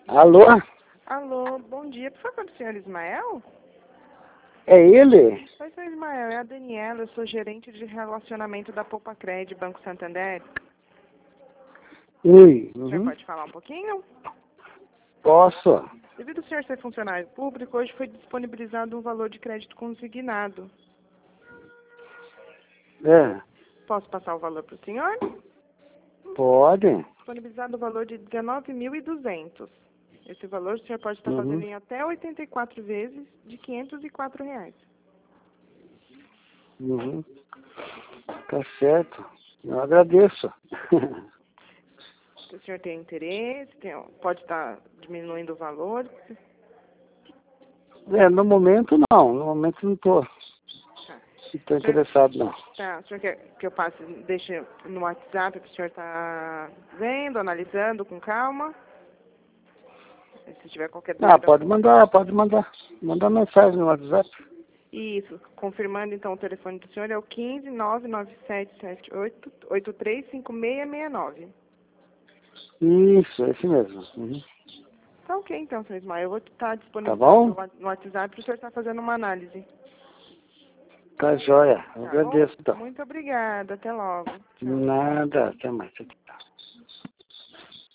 Alô? Alô, bom dia. Por favor, do senhor Ismael? É ele? Oi, senhor Ismael, é a Daniela, eu sou gerente de relacionamento da Poupa-Cred, Banco Santander. Oi. O senhor pode falar um pouquinho? Posso? Devido ao senhor ser funcionário público, hoje foi disponibilizado um valor de crédito consignado. É. Posso passar o valor para o senhor? Pode? Disponibilizado o valor de 19.200. Esse valor o senhor pode estar fazendo em até 84 vezes de R$ 504. Tá certo. Eu agradeço. Se o senhor tem interesse, pode estar diminuindo o valor. No momento não. No momento não estou Tá. interessado não. Tá, o senhor quer que eu passe, deixe no WhatsApp para o senhor estar vendo, analisando com calma? Se tiver qualquer dúvida. Pode mandar. Mandar mensagem no WhatsApp. Isso, confirmando então o telefone do senhor é o 15 99778 835669. Isso, é esse mesmo. Tá ok então, senhor Ismael. Eu vou estar Tá disponibilizando bom? no WhatsApp para o senhor estar fazendo uma análise. Tá joia. Eu Tá agradeço bom? então. Muito obrigada. Até logo. Tchau. Nada. Até mais. Tchau.